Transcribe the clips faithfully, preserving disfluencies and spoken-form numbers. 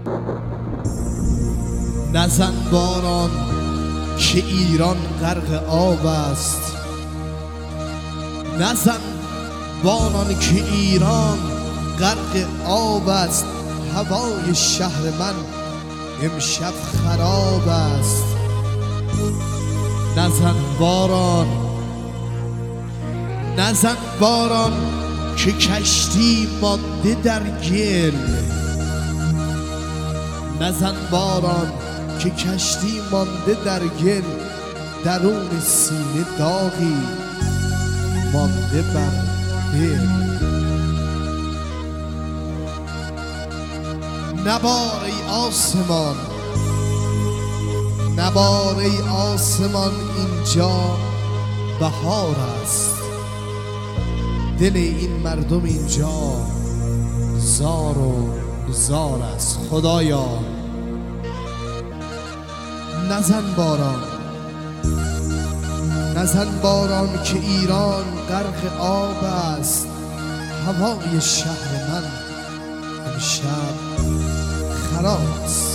نزن باران که ایران غرق آب است، نزن باران که ایران غرق آب است. هوای شهر من امشب خراب است. نزن باران، نزن باران که کشتی مانده در گل، نزن باران که کشتی مانده در گل، درون سینه داغی مانده بر دل. نبار ای آسمان، نبار ای آسمان، اینجا بهار است. دل این مردم اینجا زار و زار است. خدایا نزن باران، نزن باران که ایران غرق آب است. هوای شهر من امشب خراب است.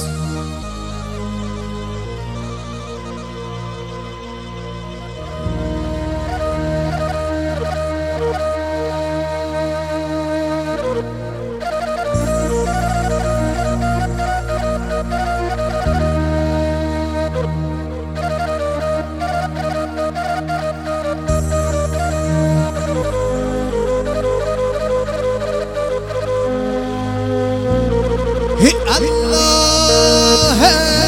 الله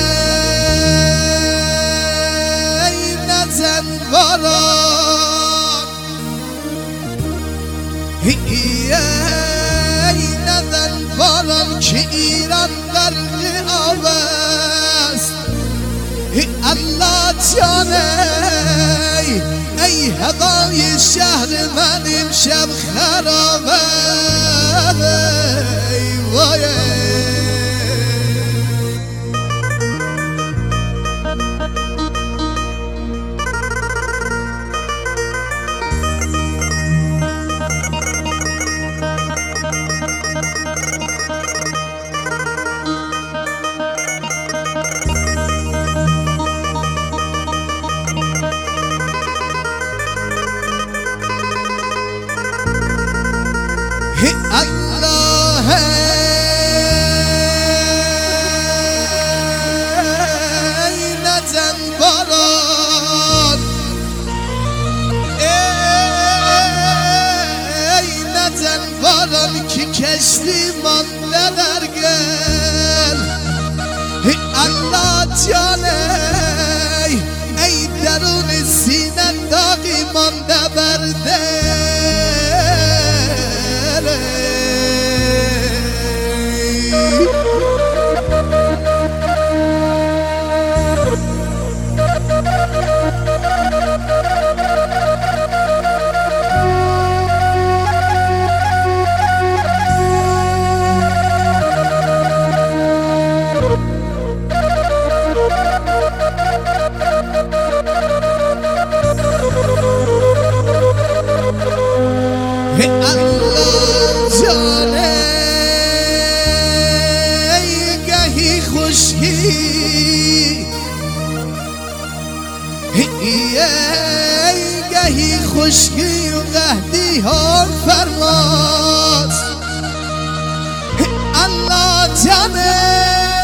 ای نزن باران، ای نزن باران که ایران غرق آب است. الله جانه ای هوای شهر من امشب خرابه. وای الله ای نزن باران، ای نزن باران که کشتی مانده در گل. الله جانه ای درون سینه داغی مانده بر دل. الله جانه ای گهی خشکی، ای گهی خشکی و قحطی ها فرماست. الله جانه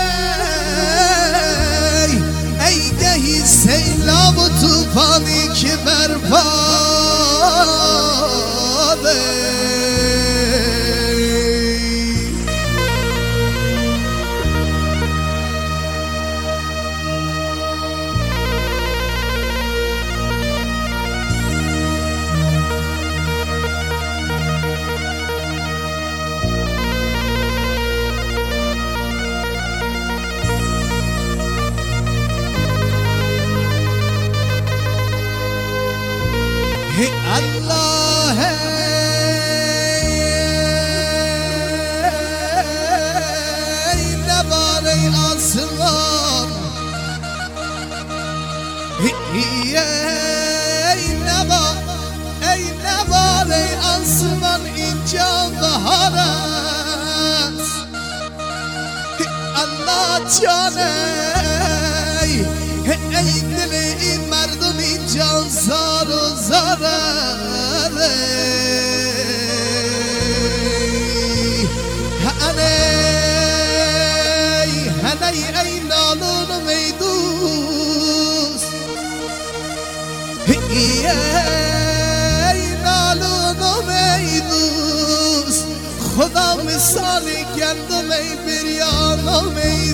ای گهی سیلاب و طوفانی که برپاست. الله ای نبار ای آسمان، ای نبار ای نبار ای آسمان، اینجا بهار است. جانه ای دل این مردمی جان زار و زاره هنی هنی ای نالون و میدوست ای نالون و میدوست خدا مثال گندم ای بریان و میدوست